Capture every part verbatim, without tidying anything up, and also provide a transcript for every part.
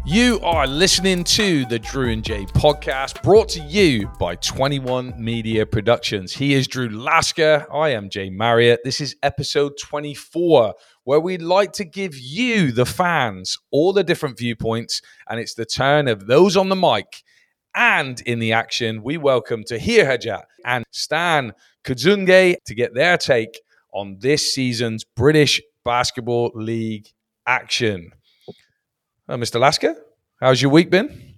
You are listening to the Drew and Jay podcast, brought to you by twenty-one Media Productions. He is Drew Lasker. I am Jay Marriott. This is episode twenty-four, where we'd like to give you, the fans, all the different viewpoints, and it's the turn of those on the mic. And in the action, we welcome Tahir Hajat and Stan Kazunge to get their take on this season's British Basketball League action. Uh, Mister Lasker, how's your week been?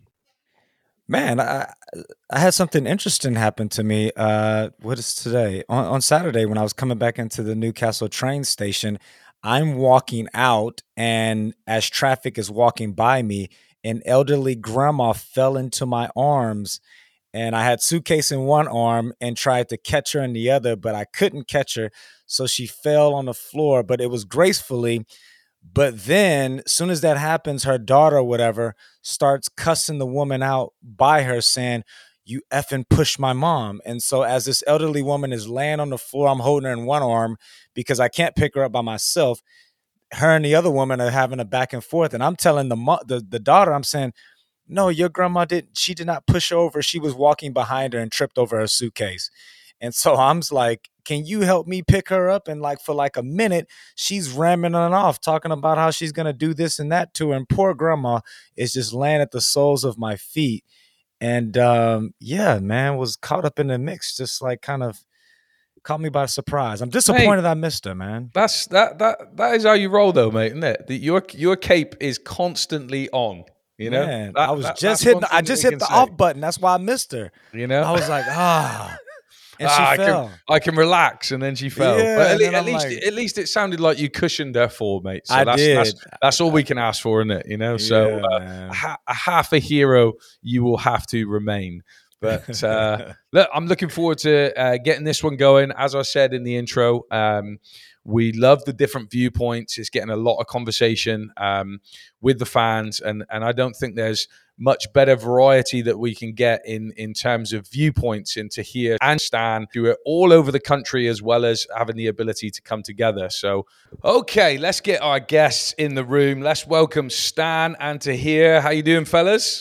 Man, I I had something interesting happen to me. Uh, what is today? On, on Saturday, when I was coming back into the Newcastle train station, I'm walking out, and as traffic is walking by me, an elderly grandma fell into my arms, and I had suitcase in one arm and tried to catch her in the other, but I couldn't catch her, so she fell on the floor, but it was gracefully. But then, as soon as that happens, her daughter, whatever, starts cussing the woman out by her, saying, "You effing push my mom." And so as this elderly woman is laying on the floor, I'm holding her in one arm because I can't pick her up by myself. Her and the other woman are having a back and forth. And I'm telling the mo- the, the daughter, I'm saying, "No, your grandma didn't. She did not push her over. She was walking behind her and tripped over her suitcase." And so I'm like, "Can you help me pick her up?" And like for like a minute, she's ramming on off, talking about how she's going to do this and that to her. And poor grandma is just laying at the soles of my feet. And um, yeah, man, was caught up in the mix, just like kind of caught me by surprise. I'm disappointed mate, I missed her, man. That's that that that is how you roll though, mate, isn't it? The, your your cape is constantly on. You know, man, that, I was that, just hitting I just hit the say. off button. That's why I missed her. You know, I was like, ah. And ah, she I fell. Can, I can relax, and then she fell. Yeah, but at, le- at least, like, at least it sounded like you cushioned her fall, mate. So I that's, did. That's, that's all we can ask for, isn't it? You know, so yeah, uh, a, ha- a half a hero you will have to remain. But uh, look, I'm looking forward to uh, getting this one going. As I said in the intro, um, we love the different viewpoints. It's getting a lot of conversation um, with the fans, and and I don't think there's much better variety that we can get in, in terms of viewpoints and to hear and Stan do it all over the country, as well as having the ability to come together. So, okay, let's get our guests in the room. Let's welcome Stan and Tahir. How you doing, fellas?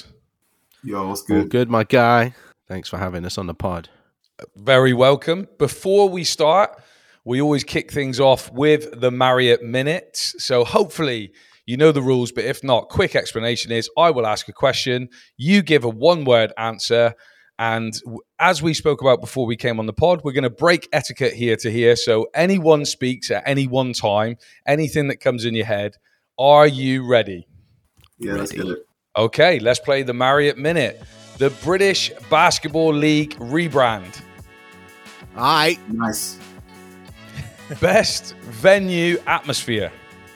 Yo, what's good? All good, my guy. Thanks for having us on the pod. Very welcome. Before we start, we always kick things off with the Marriott Minute. So hopefully you know the rules, but if not, quick explanation is I will ask a question, you give a one-word answer, and as we spoke about before we came on the pod, we're going to break etiquette here to here, so anyone speaks at any one time, anything that comes in your head. Are you ready? Yeah, ready. Let's get it. Okay, let's play the Marriott Minute. The British Basketball League rebrand. All right. Nice. Best venue atmosphere.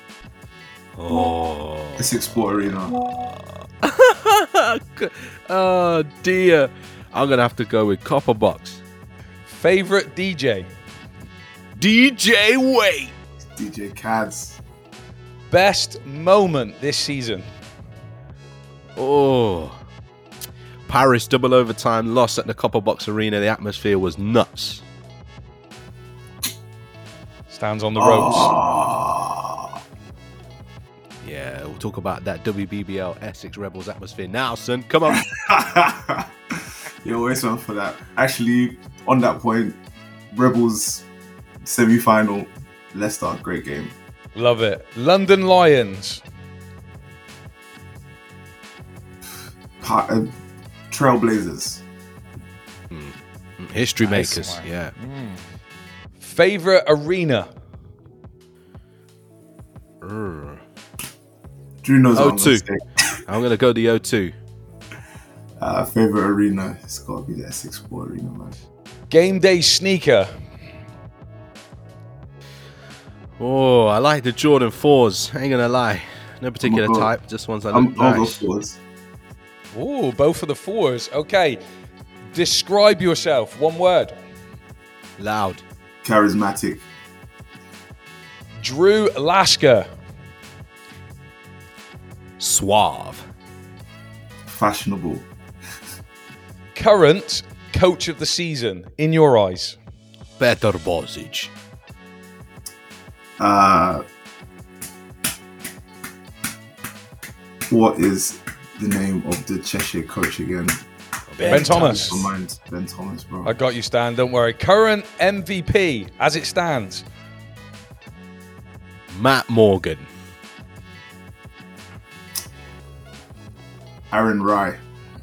Oh, Essex Sport Arena. Oh dear, I'm gonna have to go with Copper Box. Favorite D J. D J Wade. D J Cads. Best moment this season. Oh, Paris double overtime loss at the Copper Box Arena. The atmosphere was nuts. Stands on the ropes. Oh. Yeah, we'll talk about that W B B L Essex Rebels atmosphere now, son. Come on. You always went for that. Actually, on that point, Rebels semi-final, Leicester, great game. Love it. London Lions. Pa- uh, Trailblazers. Mm. History Nice makers, one. yeah. Mm. Favorite arena. Urgh. Drew knows what O I'm two. gonna say. I'm gonna go the O two. Uh, favorite arena, it's gotta be the Essex Sport Arena, man. Game day sneaker. Oh, I like the Jordan fours. Ain't gonna lie. No particular go- type, just ones that I'm, look I'll go nice. fours. Ooh, both for the fours. Okay. Describe yourself. One word. Loud. Charismatic. Drew Lasker. Suave. Fashionable. Current coach of the season, in your eyes. Petar Bozic. Uh, what is the name of the Cheshire coach again? Ben, ben Thomas. Thomas. Mind. Ben Thomas, bro. I got you, Stan. Don't worry. Current M V P as it stands. Matt Morgan. Aaron Rye.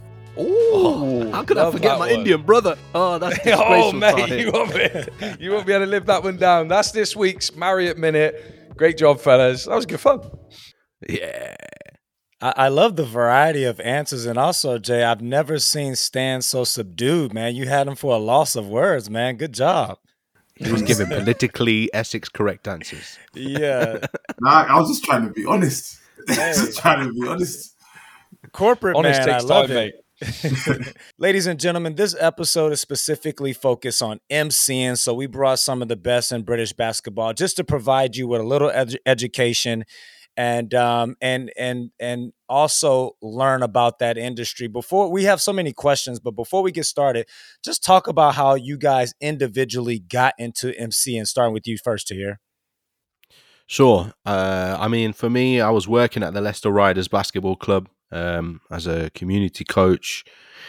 Ooh, how could I forget my one. Indian brother? Oh, that's disgraceful. Oh, mate, you won't, be, you won't be able to live that one down. That's this week's Marriott Minute. Great job, fellas. That was good fun. Yeah. I, I love the variety of answers. And also, Jay, I've never seen Stan so subdued, man. You had him for a loss of words, man. Good job. He was giving politically Essex correct answers. Yeah. Nah, I was just trying to be honest. Hey. Just trying to be honest. Corporate honest man, takes I love time, it. mate. Ladies and gentlemen, this episode is specifically focused on emceeing, so we brought some of the best in British basketball just to provide you with a little ed- education and um, and and and also learn about that industry. Before we have so many questions, but before we get started, just talk about how you guys individually got into emceeing. Starting with you first, Tahir. Sure. Uh, I mean, for me, I was working at the Leicester Riders Basketball Club um, as a community coach.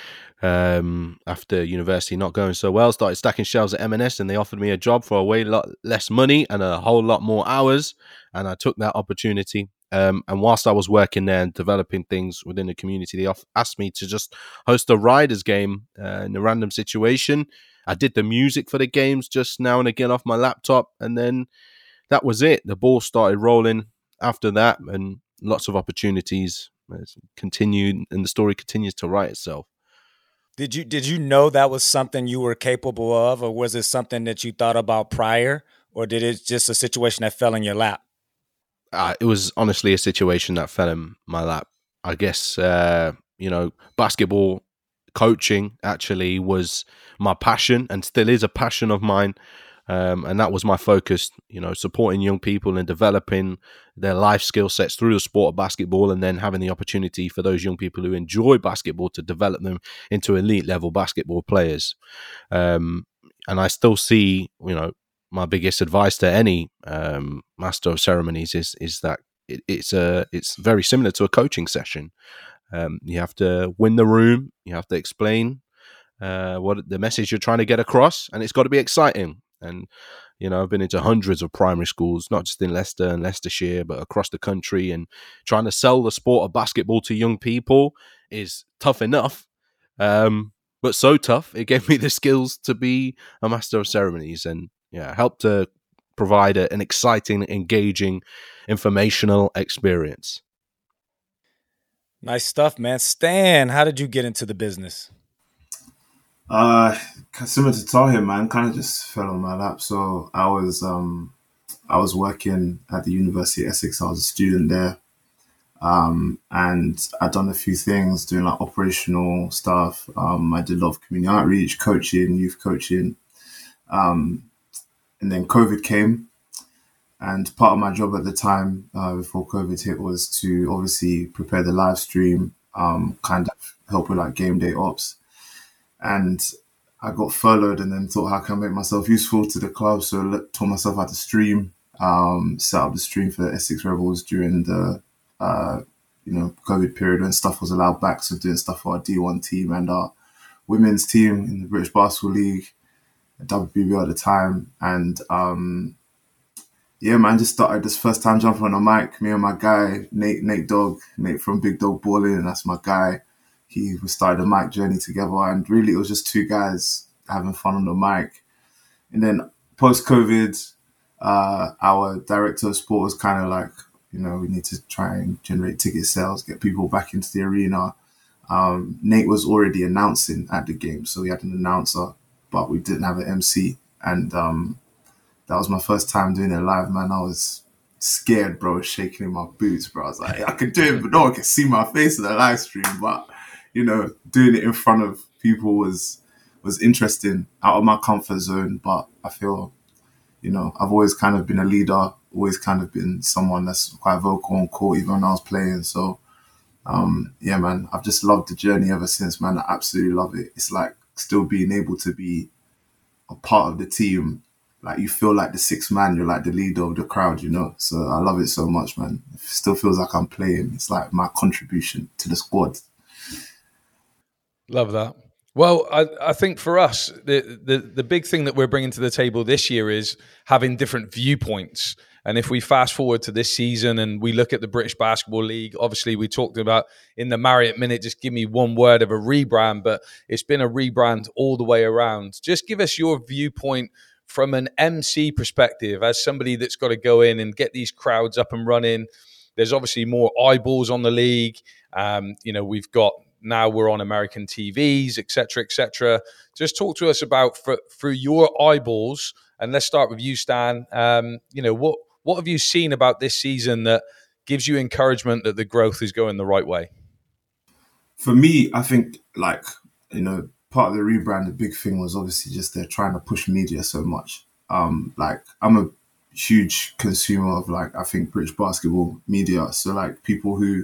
Um, after university not going so well, started stacking shelves at M and S, and they offered me a job for a way lot less money and a whole lot more hours, and I took that opportunity. Um, and whilst I was working there and developing things within the community, they off- asked me to just host a Riders game uh, in a random situation. I did the music for the games just now and again off my laptop, and then that was it. The ball started rolling after that, and lots of opportunities continued, and the story continues to write itself. Did you did you know that was something you were capable of, or was it something that you thought about prior, or did it just a situation that fell in your lap? Uh, it was honestly a situation that fell in my lap. I guess, uh, you know, basketball coaching actually was my passion and still is a passion of mine. Um, and that was my focus, you know, supporting young people and developing their life skill sets through the sport of basketball, and then having the opportunity for those young people who enjoy basketball to develop them into elite level basketball players. Um, and I still see, you know, my biggest advice to any um, master of ceremonies is is that it, it's a it's very similar to a coaching session. Um, you have to win the room, you have to explain uh, what the message you're trying to get across, and it's got to be exciting. And, you know, I've been into hundreds of primary schools, not just in Leicester and Leicestershire, but across the country. And trying to sell the sport of basketball to young people is tough enough, um, but so tough. It gave me the skills to be a master of ceremonies, and yeah, helped to provide a, an exciting, engaging, informational experience. Nice stuff, man. Stan, how did you get into the business? Uh, similar to Tahir, man, kind of just fell on my lap. So I was, um, I was working at the University of Essex. I was a student there, um, and I'd done a few things, doing like operational stuff. Um, I did a lot of community outreach, coaching, youth coaching, um, and then COVID came. And part of my job at the time, uh, before COVID hit, was to obviously prepare the live stream, um, kind of help with like game day ops. And I got furloughed, and then thought, how can I make myself useful to the club? So I taught myself how to stream, um, set up the stream for the Essex Rebels during the, uh, you know, COVID period when stuff was allowed back. So doing stuff for our D one team and our women's team in the British Basketball League, W B B L at the time. And um, yeah, man, just started this first time jumping on a mic. Me and my guy, Nate, Nate Dog, Nate from Big Dog Balling, and that's my guy. He we started a mic journey together, and really it was just two guys having fun on the mic. And then post-COVID, uh, our director of sport was kind of like, you know, we need to try and generate ticket sales, get people back into the arena. Um, Nate was already announcing at the game, so we had an announcer, but we didn't have an M C. And um, that was my first time doing it live, man. I was scared, bro, shaking in my boots, bro. I was like, I could do it, but no one can see my face in the live stream. But, you know, doing it in front of people was was interesting, out of my comfort zone. But I feel, you know, I've always kind of been a leader, always kind of been someone that's quite vocal on court, even when I was playing. So, um, yeah, man, I've just loved the journey ever since, man. I absolutely love it. It's like still being able to be a part of the team like you feel like the sixth man, you're like the leader of the crowd, you know. So I love it so much, man. It still feels like I'm playing. It's like my contribution to the squad. Love that. Well, I, I think for us, the, the the big thing that we're bringing to the table this year is having different viewpoints. And if we fast forward to this season and we look at the British Basketball League, obviously we talked about in the Marriott Minute, just give me one word of a rebrand, but it's been a rebrand all the way around. Just give us your viewpoint from an M C perspective, as somebody that's got to go in and get these crowds up and running. There's obviously more eyeballs on the league. Um, you know, we've got now we're on American T Vs, et cetera, et cetera. Just talk to us about for, through your eyeballs, and let's start with you, Stan. Um, you know, what what have you seen about this season that gives you encouragement that the growth is going the right way? For me, I think like, you know, part of the rebrand, the big thing was obviously just they're trying to push media so much. Um, like I'm a huge consumer of like, I think British basketball media. So like people who,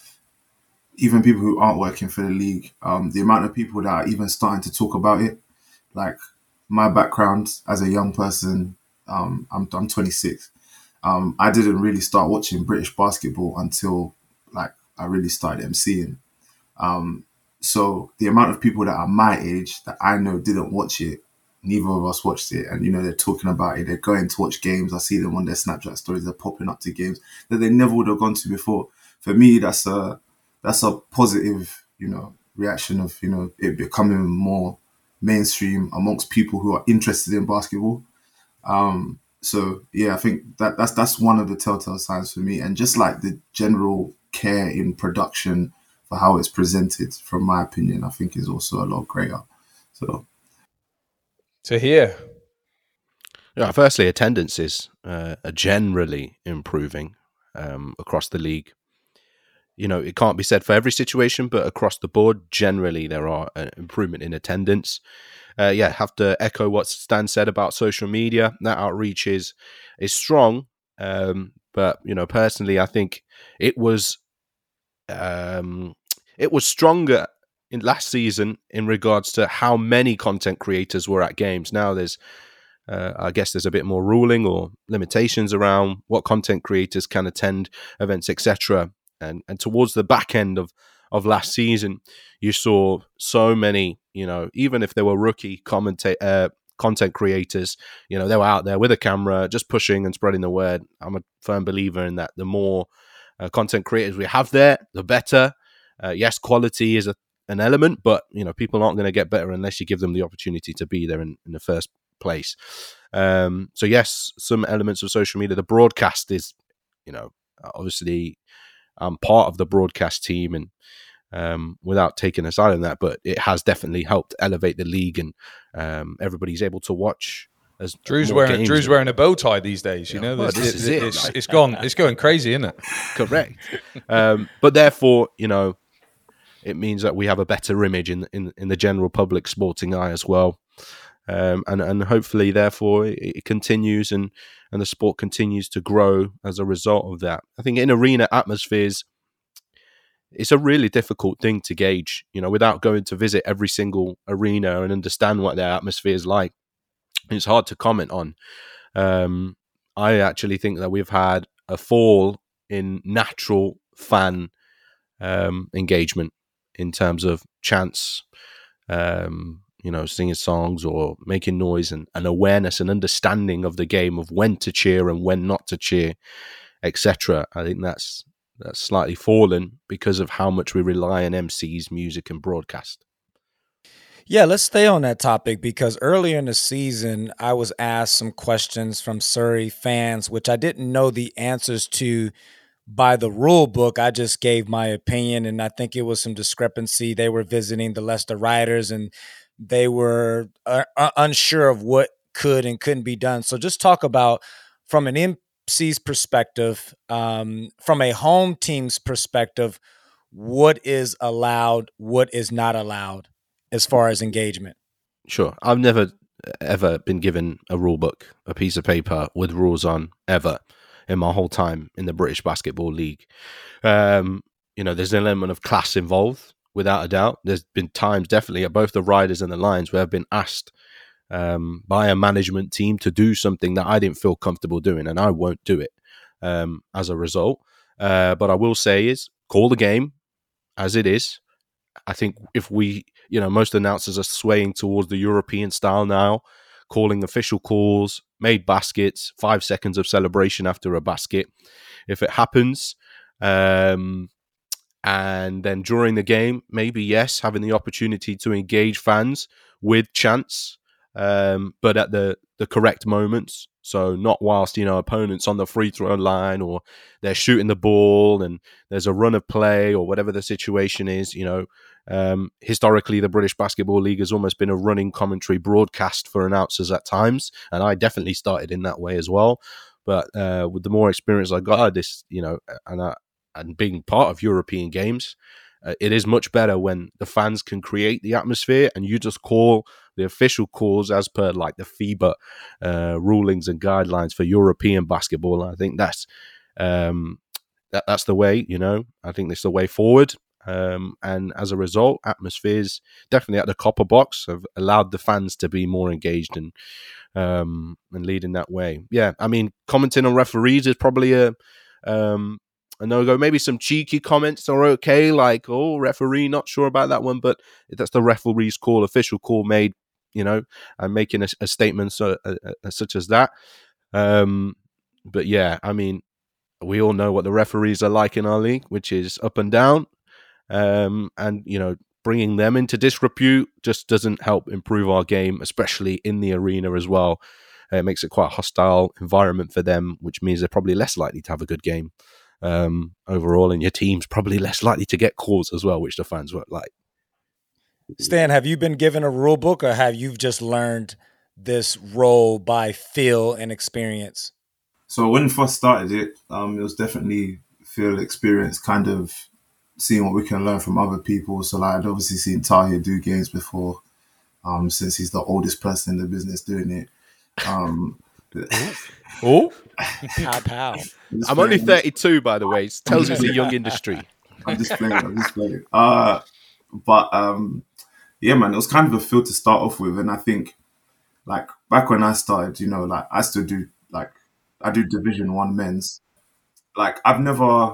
even people who aren't working for the league, um, the amount of people that are even starting to talk about it, like my background as a young person, um, I'm, I'm twenty-six. Um, I didn't really start watching British basketball until like I really started emceeing. Um, so the amount of people that are my age that I know didn't watch it, neither of us watched it. And, you know, they're talking about it. They're going to watch games. I see them on their Snapchat stories. They're popping up to games that they never would have gone to before. For me, that's a, that's a positive, you know, reaction of, you know, it becoming more mainstream amongst people who are interested in basketball. Um, so yeah, I think that that's, that's one of the telltale signs for me. And just like the general care in production for how it's presented, from my opinion, I think is also a lot greater. So to hear. Yeah, firstly, attendances uh, are generally improving um, across the league. You know, it can't be said for every situation, but across the board, generally there are an improvement in attendance. Uh, yeah, have to echo what Stan said about social media. That outreach is is strong, um, but you know, personally, I think it was um, it was stronger in last season in regards to how many content creators were at games. Now there's, uh, I guess, there's a bit more ruling or limitations around what content creators can attend events, et cetera. And and towards the back end of, of last season, you saw so many, you know, even if they were rookie commenta- uh, content creators, you know, they were out there with a camera, just pushing and spreading the word. I'm a firm believer in that. The more uh, content creators we have there, the better. Uh, yes, quality is a, an element, but, you know, people aren't going to get better unless you give them the opportunity to be there in, in the first place. Um, so, yes, some elements of social media. The broadcast is, you know, obviously I'm part of the broadcast team, and um, without taking a side on that, but it has definitely helped elevate the league, and um, everybody's able to watch. As Drew's wearing Drew's and, wearing a bow tie these days. You yeah, know, well, this it, is it, it. It's, Like, it's gone. It's going crazy, isn't it? Correct. um, but therefore, you know, it means that we have a better image in in, in the general public sporting eye as well. Um, and, and hopefully, therefore, it, it continues and, and the sport continues to grow as a result of that. I think in arena atmospheres, it's a really difficult thing to gauge, you know, without going to visit every single arena and understand what their atmosphere is like. It's hard to comment on. Um, I actually think that we've had a fall in natural fan um, engagement in terms of chants, um, you know, singing songs or making noise, and, and awareness and understanding of the game, of when to cheer and when not to cheer, et cetera. I think that's that's slightly fallen because of how much we rely on M Cs, music, and broadcast. Yeah, let's stay on that topic, because earlier in the season, I was asked some questions from Surrey fans, which I didn't know the answers to by the rule book. I just gave my opinion, and I think it was some discrepancy. They were visiting the Leicester Riders, and they were uh, unsure of what could and couldn't be done. So just talk about, from an M C's perspective, um, from a home team's perspective, what is allowed, what is not allowed as far as engagement. Sure. I've never, ever been given a rule book, a piece of paper with rules on, ever, in my whole time in the British Basketball League. Um, you know, there's an element of class involved, without a doubt. There's been times, definitely, at both the Riders and the Lions, where I've been asked um, by a management team to do something that I didn't feel comfortable doing, and I won't do it um, as a result. Uh, but I will say is call the game as it is. I think if we, you know, most announcers are swaying towards the European style now, calling official calls, made baskets, five seconds of celebration after a basket. If it happens, um, and then during the game, maybe, yes, having the opportunity to engage fans with chants, um, but at the, the correct moments. So not whilst, you know, opponents on the free throw line or they're shooting the ball and there's a run of play or whatever the situation is, you know. Um, historically, the British Basketball League has almost been a running commentary broadcast for announcers at times, and I definitely started in that way as well. But uh, with the more experience I got at this, you know, and I, and being part of European games, uh, it is much better when the fans can create the atmosphere and you just call the official calls as per like the FIBA uh, rulings and guidelines for European basketball. I think that's um, that, that's the way, you know, I think that's the way forward. Um, and as a result, atmospheres definitely at the copper box have allowed the fans to be more engaged and um, and lead in that way. Yeah, I mean, commenting on referees is probably a um, a no-go. Maybe some cheeky comments are okay, like, oh, referee, not sure about that one, but that's the referee's call, official call made, you know, and making a, a statement so, uh, uh, such as that. Um, but yeah, I mean, we all know what the referees are like in our league, which is up and down. Um, and, you know, bringing them into disrepute just doesn't help improve our game, especially in the arena as well. Uh, it makes it quite a hostile environment for them, which means they're probably less likely to have a good game um, overall, and your team's probably less likely to get calls as well, which the fans won't like. Stan, have you been given a rule book, or have you just learned this role by feel and experience? So when we first started it, um, it was definitely feel, experience, kind of seeing what we can learn from other people. So like I'd obviously seen Tahir do games before, um, since he's the oldest person in the business doing it. Um, oh, pow pow! I'm only thirty-two, by the way. It tells you it's a young industry. I'm just playing. I'm just playing. Uh, but um, yeah, man, it was kind of a feel to start off with, and I think like back when I started, you know, like I still do like I do Division One men's. Like I've never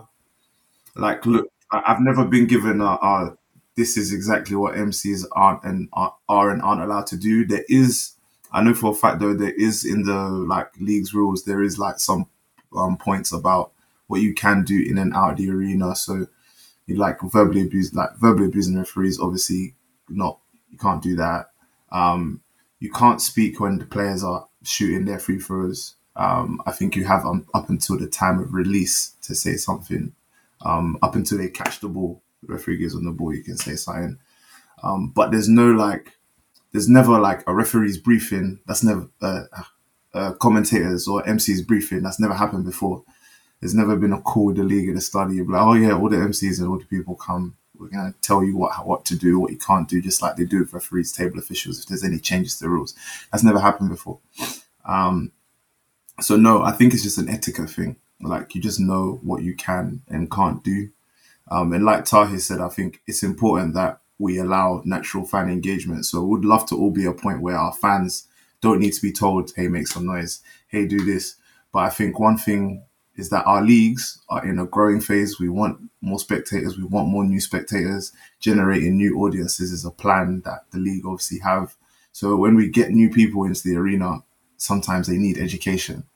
like look. I've never been given a, a this is exactly what M Cs aren't and are, are and aren't allowed to do. There is, I know for a fact though, there is in the like league's rules, there is like some um, points about what you can do in and out of the arena. So you like verbally abuse, like verbally abusing referees, obviously not, you can't do that. Um, you can't speak when the players are shooting their free throws. Um, I think you have um, up until the time of release to say something. Um, up until they catch the ball, the referee gives on the ball, you can say something. Um, but there's no like, there's never like a referee's briefing. That's never uh, uh, commentators or M C's briefing. That's never happened before. There's never been a call with the league in the study. You'll be like, oh yeah, all the M Cs and all the people come. We're gonna tell you what what to do, what you can't do, just like they do with referees, table officials. If there's any changes to the rules, that's never happened before. Um, so no, I think it's just an etiquette thing. Like you just know what you can and can't do. Um, and like Tahir said, I think it's important that we allow natural fan engagement. So we'd love to all be a point where our fans don't need to be told, hey, make some noise, hey, do this. But I think one thing is that our leagues are in a growing phase. We want more spectators. We want more new spectators. Generating new audiences is a plan that the league obviously have. So when we get new people into the arena, sometimes they need education.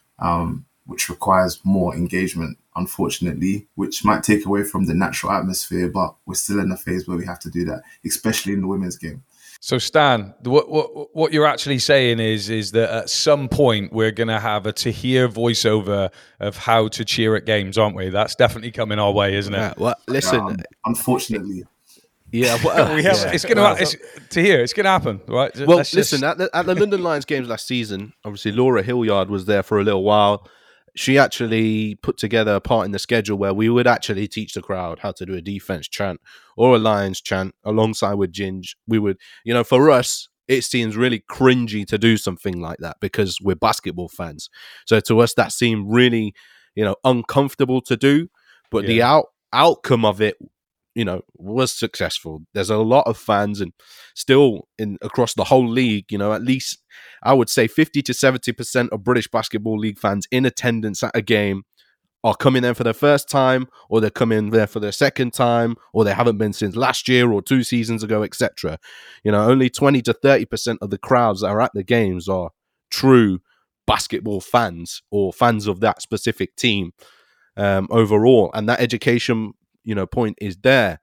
Um, which requires more engagement, unfortunately, which might take away from the natural atmosphere, but we're still in a phase where we have to do that, especially in the women's game. So Stan, what what, what you're actually saying is is that at some point we're going to have a Tahir voiceover of how to cheer at games, aren't we? That's definitely coming our way, isn't it? Yeah, well, listen, um, unfortunately. Yeah, well, we have, yeah. It's going to it's, Tahir, it's going to happen, right? Well, Let's listen, just... at, the, at the London Lions games last season, obviously Laura Hilliard was there for a little while. She actually put together a part in the schedule where we would actually teach the crowd how to do a defense chant or a Lions chant alongside with Ginge. We would, you know, for us, it seems really cringy to do something like that because we're basketball fans. So to us, that seemed really, you know, uncomfortable to do. But yeah. the out outcome of it you know, was successful. There's a lot of fans, and still in across the whole league, you know, at least I would say fifty to seventy percent of British Basketball League fans in attendance at a game are coming there for their first time, or they're coming there for their second time, or they haven't been since last year or two seasons ago, et cetera. You know, only twenty to thirty percent of the crowds that are at the games are true basketball fans or fans of that specific team um, overall. And that education, you know, point is there.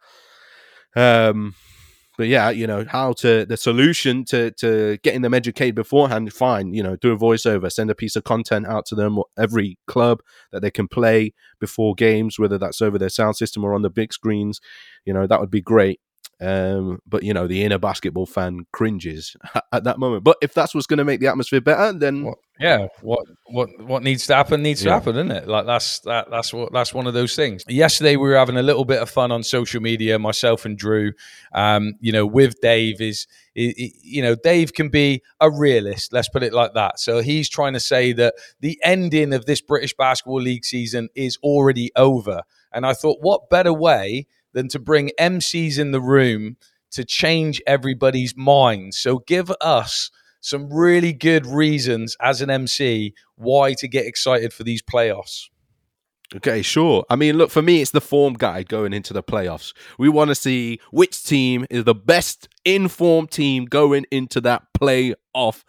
Um, but yeah, you know, how to, the solution to, to getting them educated beforehand, fine, you know, do a voiceover, send a piece of content out to them, every club that they can play before games, whether that's over their sound system or on the big screens, you know, that would be great. Um, but, you know, the inner basketball fan cringes at that moment. But if that's what's going to make the atmosphere better, then... Well, yeah, what what what needs to happen needs Yeah. to happen, isn't it? Like that's that that's what that's one of those things. Yesterday we were having a little bit of fun on social media, myself and Drew. Um, you know, with Dave is, is you know, Dave can be a realist. Let's put it like that. So he's trying to say that the ending of this British Basketball League season is already over. And I thought, what better way than to bring M Cs in the room to change everybody's minds? So give us some really good reasons as an M C why to get excited for these playoffs. Okay, sure. I mean, look, for me, it's the form guide going into the playoffs. We want to see which team is the best informed team going into that playoff,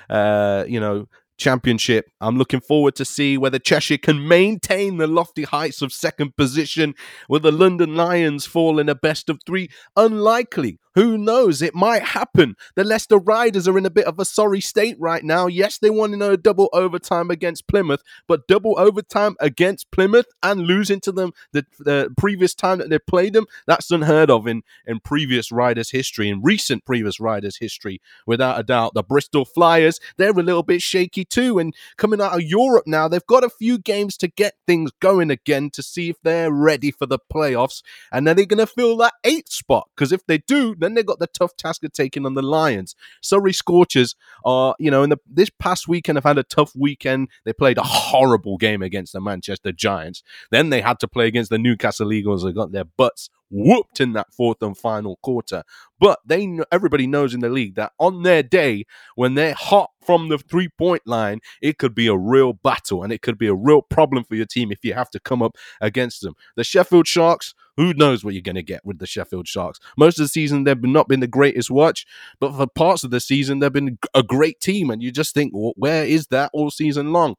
uh, you know, championship. I'm looking forward to see whether Cheshire can maintain the lofty heights of second position. Will the London Lions fall in a best of three? Unlikely. Who knows? It might happen. The Leicester Riders are in a bit of a sorry state right now. Yes, they won in a double overtime against Plymouth, but double overtime against Plymouth and losing to them the, the previous time that they played them, that's unheard of in, in previous Riders history, in recent previous Riders history, without a doubt. The Bristol Flyers, they're a little bit shaky too, and coming out of Europe now, they've got a few games to get things going again to see if they're ready for the playoffs, and then they're going to fill that eighth spot, because if they do, then they've got the tough task of taking on the Lions. Surrey Scorchers are, you know, in the this past weekend have had a tough weekend. They played a horrible game against the Manchester Giants. Then they had to play against the Newcastle Eagles and got their butts whooped in that fourth and final quarter. But they know, everybody knows in the league that on their day, when they're hot from the three-point line, it could be a real battle and it could be a real problem for your team if you have to come up against them. The Sheffield Sharks, who knows what you're going to get with the Sheffield Sharks? Most of the season, they've not been the greatest watch, but for parts of the season, they've been a great team, and you just think, well, where is that all season long?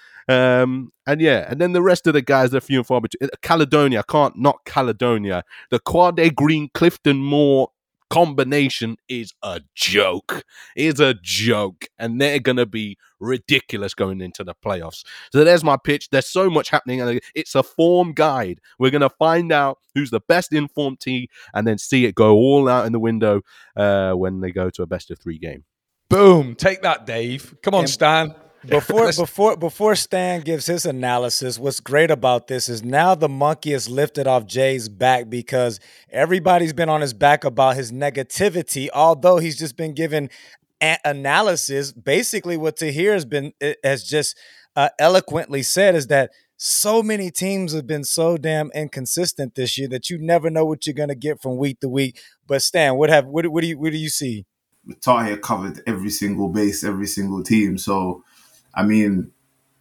Um, and yeah, and then the rest of the guys, they're few and far between. Caledonia, I can't not Caledonia. The Quade Green Clifton Moore combination is a joke. Is a joke. And they're going to be ridiculous going into the playoffs. So there's my pitch. There's so much happening. And it's a form guide. We're going to find out who's the best informed team and then see it go all out in the window uh, when they go to a best of three game. Boom. Take that, Dave. Come on, And- Stan. Before before before Stan gives his analysis, what's great about this is now the monkey is lifted off Jay's back, because everybody's been on his back about his negativity, although he's just been given a- analysis. Basically, what Tahir has been has just uh, eloquently said is that so many teams have been so damn inconsistent this year that you never know what you're going to get from week to week. But Stan, what have what, what do you what do you see? Tahir covered every single base, every single team. So, I mean,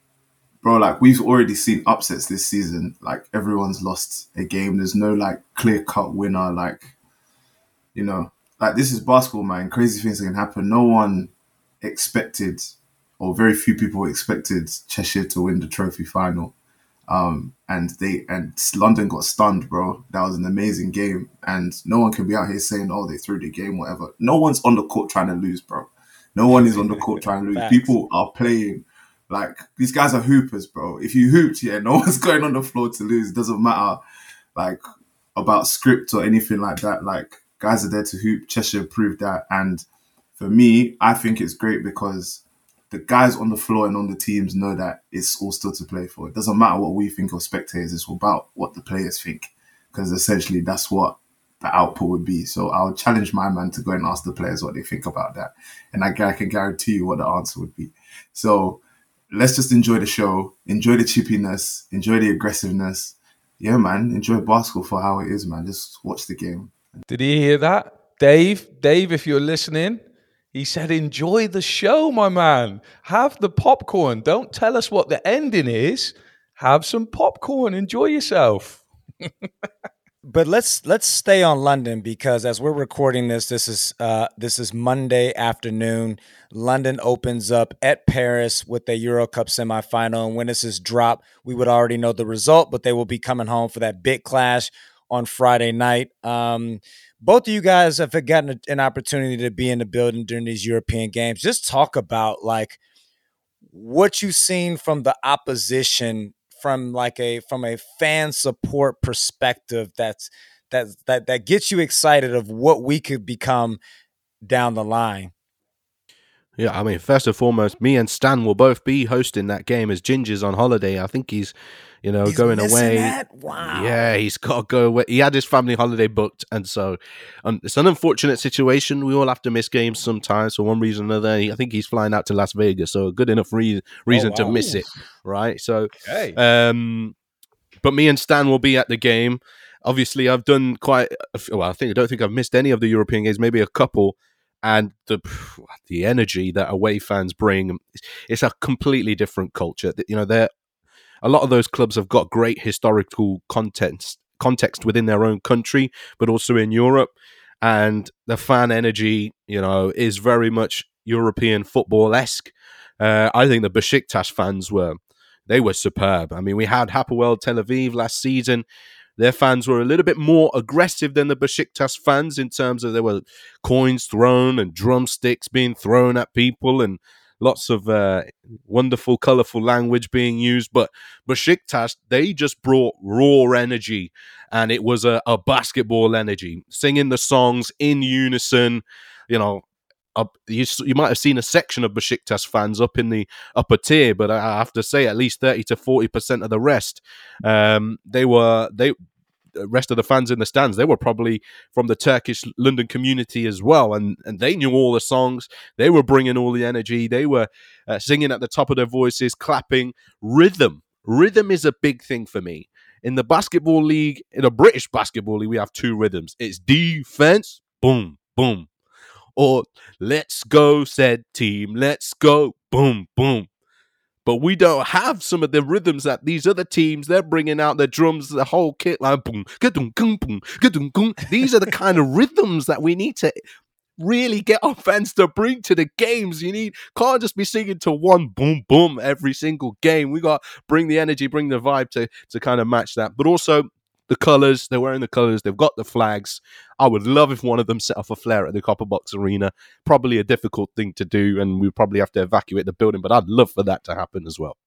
bro, like, we've already seen upsets this season. Like, everyone's lost a game. There's no, like, clear-cut winner. Like, you know, like, this is basketball, man. Crazy things can happen. No one expected, or very few people expected, Cheshire to win the trophy final. Um, and they and London got stunned, bro. That was an amazing game. And no one can be out here saying, oh, they threw the game, whatever. No one's on the court trying to lose, bro. No one is on the court trying to lose. Facts. People are playing. Like, these guys are hoopers, bro. If you hooped, yeah, no one's going on the floor to lose. It doesn't matter, like, about script or anything like that. Like, guys are there to hoop. Cheshire proved that. And for me, I think it's great because the guys on the floor and on the teams know that it's all still to play for. It doesn't matter what we think or spectators. It's all about what the players think, because essentially that's what the output would be. So I'll challenge my man to go and ask the players what they think about that. And I, I can guarantee you what the answer would be. So let's just enjoy the show, enjoy the chippiness, enjoy the aggressiveness. yeah, man, enjoy basketball for how it is, man. Just watch the game. Did he hear that? Dave, Dave, if you're listening, he said, enjoy the show, my man. Have the popcorn. Don't tell us what the ending is. Have some popcorn. Enjoy yourself. But let's let's stay on London, because as we're recording this, this is uh, this is Monday afternoon. London opens up at Paris with a Euro Cup semifinal, and when this is dropped, we would already know the result. But they will be coming home for that big clash on Friday night. Um, both of you guys have gotten an opportunity to be in the building during these European games. Just talk about like what you've seen from the opposition, from like a from a fan support perspective, that's that that that gets you excited of what we could become down the line. Yeah, I mean, first and foremost, me and Stan will both be hosting that game as Ginger's on holiday. I think he's, you know, He's going away. That? Wow. Yeah, he's got to go away. He had his family holiday booked, and so um, it's an unfortunate situation. We all have to miss games sometimes for one reason or another. I think he's flying out to Las Vegas, so a good enough re- reason oh, wow. to miss it, right? So, okay. um, but me and Stan will be at the game. Obviously, I've done quite well. I think I don't think I've missed any of the European games, maybe a couple. And the the energy that away fans bring, it's a completely different culture. You know, they're a lot of those clubs have got great historical context context within their own country, but also in Europe. And the fan energy, you know, is very much European football-esque. Uh, I think the Besiktas fans were they were superb. I mean, we had Hapoel Tel Aviv last season. Their fans were a little bit more aggressive than the Besiktas fans in terms of there were coins thrown and drumsticks being thrown at people and lots of uh, wonderful, colourful language being used. But Besiktas, they just brought raw energy, and it was a, a basketball energy, singing the songs in unison. You know, up, you, you might have seen a section of Besiktas fans up in the upper tier, but I have to say at least thirty to forty percent of the rest, um, they were they. The rest of the fans in the stands, they were probably from the Turkish London community as well, and and they knew all the songs. They were bringing all the energy. They were uh, singing at the top of their voices, clapping. Rhythm, rhythm is a big thing for me. In the basketball league, in a British basketball league, we have two rhythms. It's defense, boom, boom, or let's go, said team, let's go, boom, boom. But we don't have some of the rhythms that these other teams, they're bringing out their drums, the whole kit, like boom, boom, boom, boom, boom. These are the kind of rhythms that we need to really get our fans to bring to the games. You need can't just be singing to one boom, boom every single game. We got to bring the energy, bring the vibe to, to kind of match that. But also the colours, they're wearing the colours, they've got the flags. I would love if one of them set off a flare at the Copper Box Arena. Probably a difficult thing to do, and we'd probably have to evacuate the building, but I'd love for that to happen as well.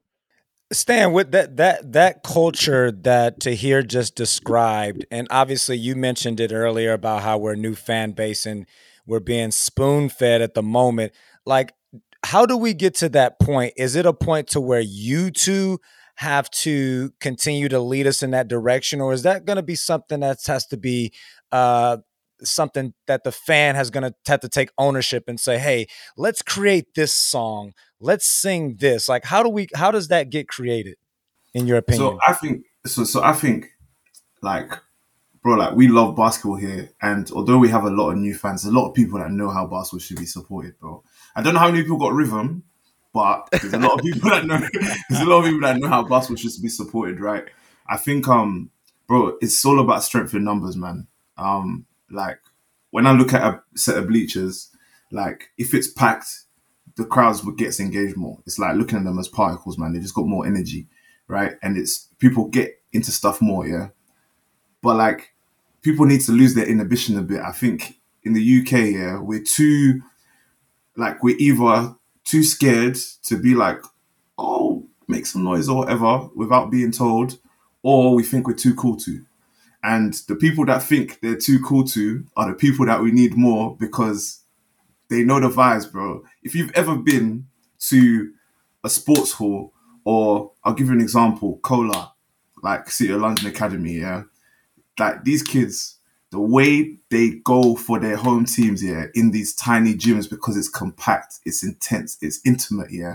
Stan, with that that that culture that Tahir just described, and obviously you mentioned it earlier about how we're a new fan base and we're being spoon-fed at the moment. Like, how do we get to that point? Is it a point to where you two have to continue to lead us in that direction, or is that going to be something that has to be uh, something that the fan has going to have to take ownership and say, hey, let's create this song, let's sing this? Like, how do we, how does that get created, in your opinion? So I think, so, so I think, like, bro, like, we love basketball here, and although we have a lot of new fans, there's a lot of people that know how basketball should be supported, bro. I don't know how many people got rhythm, but there's a lot of people that know. There's a lot of people that know how basketball should be supported, right? I think, um, bro, it's all about strength in numbers, man. Um, like when I look at a set of bleachers, like if it's packed, the crowds gets engaged more. It's like looking at them as particles, man. They just got more energy, right? And it's people get into stuff more, yeah. But like people need to lose their inhibition a bit. I think in the U K, yeah, we're too, like we're either too scared to be like, oh, make some noise or whatever without being told, or we think we're too cool to. And the people that think they're too cool to are the people that we need more because they know the vibes, bro. If you've ever been to a sports hall, or I'll give you an example, Cola, like City of London Academy, yeah? Like these kids, the way they go for their home teams, yeah, in these tiny gyms because it's compact, it's intense, it's intimate, yeah.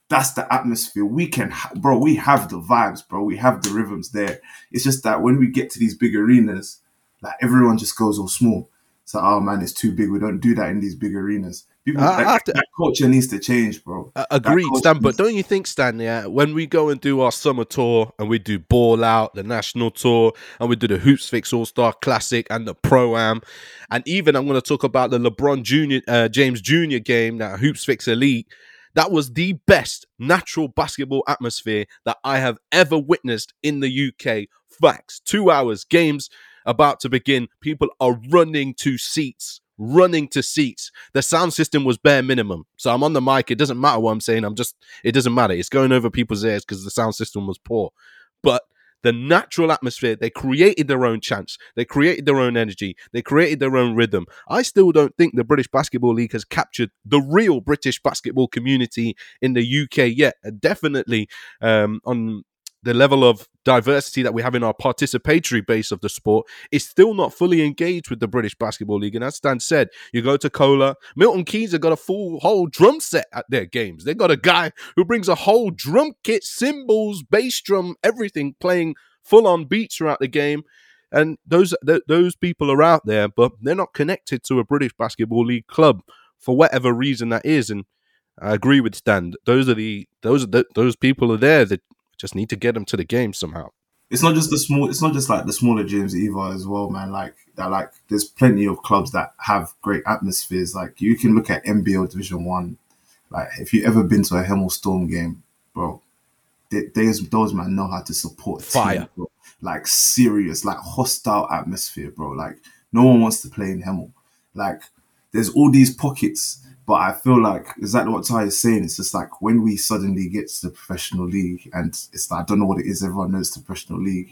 that's the atmosphere. We can, ha- bro, we have the vibes, bro. We have the rhythms there. It's just that when we get to these big arenas, like everyone just goes all small. It's like, oh man, it's too big. We don't do that in these big arenas. People, I that, have to that culture needs to change, bro. Uh, That agreed, culture Stan. But needs- don't you think, Stan? Yeah, when we go and do our summer tour and we do Ball Out, the national tour, and we do the Hoops Fix All Star Classic and the Pro Am, and even I'm going to talk about the LeBron Junior uh, James Junior game, that Hoops Fix Elite. That was the best natural basketball atmosphere that I have ever witnessed in the U K. Facts. Two hours, games about to begin. People are running to seats. Running to seats. The sound system was bare minimum. So I'm on the mic. It doesn't matter what I'm saying. I'm just, it doesn't matter. It's going over people's ears because the sound system was poor. But the natural atmosphere, they created their own chants. They created their own energy. They created their own rhythm. I still don't think the British Basketball League has captured the real British basketball community in the U K yet. And definitely um, on the level of diversity that we have in our participatory base of the sport is still not fully engaged with the British Basketball League. And as Stan said, you go to Cola, Milton Keynes have got a full whole drum set at their games. They got a guy who brings a whole drum kit, cymbals, bass drum, everything, playing full-on beats throughout the game. And those th- those people are out there, but they're not connected to a British Basketball League club for whatever reason that is. And I agree with Stan. Those are the those are the, those people are there that just need to get them to the game somehow. It's not just the small. It's not just like the smaller gyms either, as well, man. Like that, like there's plenty of clubs that have great atmospheres. Like you can look at N B L Division One. Like if you ever been to a Hemel Storm game, bro, they, those those man know how to support Fire. team, bro. Like serious, like hostile atmosphere, bro. Like no one wants to play in Hemel. Like there's all these pockets. But I feel like exactly what Ty is saying. It's just like when we suddenly get to the professional league, and it's like I don't know what it is. Everyone knows the professional league.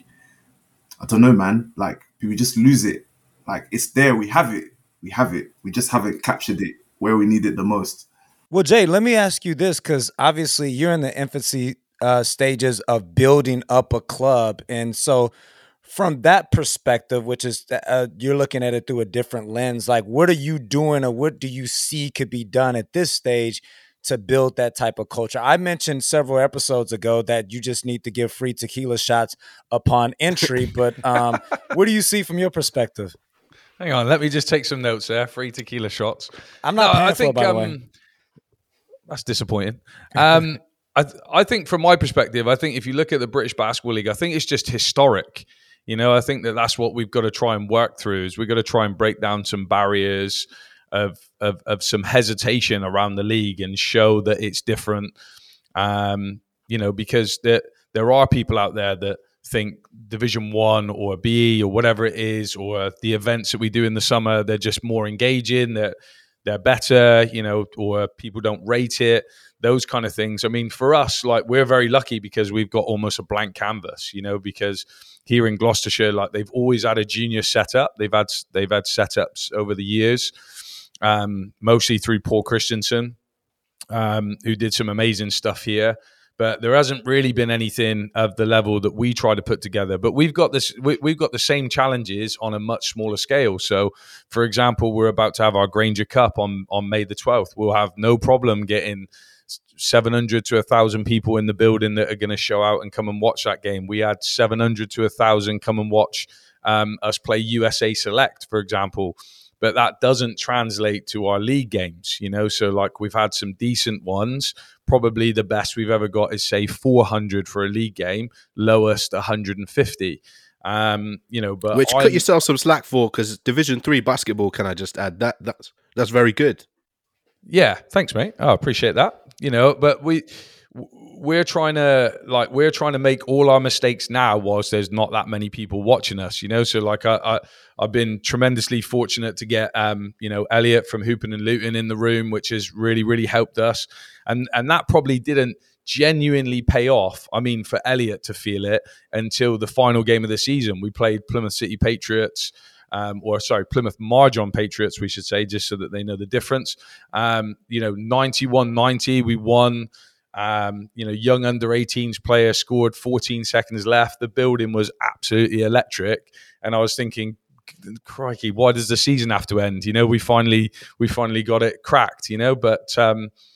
I don't know, man. Like we just lose it. Like it's there. We have it. We have it. We just haven't captured it where we need it the most. Well, Jay, let me ask you this, because obviously you're in the infancy uh, stages of building up a club, and so from that perspective, which is uh, you're looking at it through a different lens, like what are you doing or what do you see could be done at this stage to build that type of culture? I mentioned several episodes ago that you just need to give free tequila shots upon entry, but um, what do you see from your perspective? Hang on, let me just take some notes there. Free tequila shots. I'm not No, paying I for think, it, by the um, way. That's disappointing. Um, I, th- I think from my perspective, I think if you look at the British Basketball League, I think it's just historic. You know, I think that that's what we've got to try and work through is we've got to try and break down some barriers of of, of some hesitation around the league and show that it's different. Um, you know, because there, there are people out there that think Division One or B E or whatever it is, or the events that we do in the summer, they're just more engaging, they're, they're better, you know, or people don't rate it. Those kind of things. I mean, for us, like we're very lucky because we've got almost a blank canvas, you know, because here in Gloucestershire, like they've always had a junior setup. They've had they've had setups over the years, um, mostly through Paul Christensen, um, who did some amazing stuff here. But there hasn't really been anything of the level that we try to put together. But we've got this, we, we've got the same challenges on a much smaller scale. So, for example, we're about to have our Granger Cup on on May the twelfth. We'll have no problem getting seven hundred to one thousand people in the building that are going to show out and come and watch that game. We had seven hundred to one thousand come and watch um, us play U S A Select, for example. But that doesn't translate to our league games, you know. So, like, we've had some decent ones. Probably the best we've ever got is, say, four hundred for a league game. Lowest, one hundred fifty. Um, you know, but Which I'm, cut yourself some slack for, because Division Three basketball. Can I just add that that's that's very good. Yeah, thanks, mate. I appreciate that. You know, but we we're trying to like we're trying to make all our mistakes now whilst there's not that many people watching us. You know, so like I, I I've been tremendously fortunate to get um you know Elliot from Hoopin' and Luton in the room, which has really really helped us, and and that probably didn't genuinely pay off. I mean, for Elliot to feel it until the final game of the season. We played Plymouth City Patriots. Um, or sorry, Plymouth Marjon Patriots, we should say, just so that they know the difference. Um, you know, ninety-one ninety, we won. Um, you know, young under eighteens player scored fourteen seconds left. The building was absolutely electric. And I was thinking, crikey, why does the season have to end? You know, we finally we finally got it cracked, you know, but um,